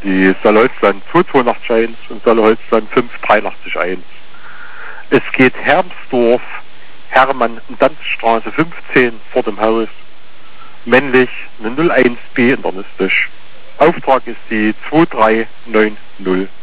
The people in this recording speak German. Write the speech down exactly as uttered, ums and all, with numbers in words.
die Saarholzland zwei zwei acht eins und Saarholzland fünf drei acht eins. Es geht Hermsdorf, Hermann-Danzstraße fünfzehn vor dem Haus. Männlich eine null eins B internistisch. Auftrag ist die zwei drei neun null.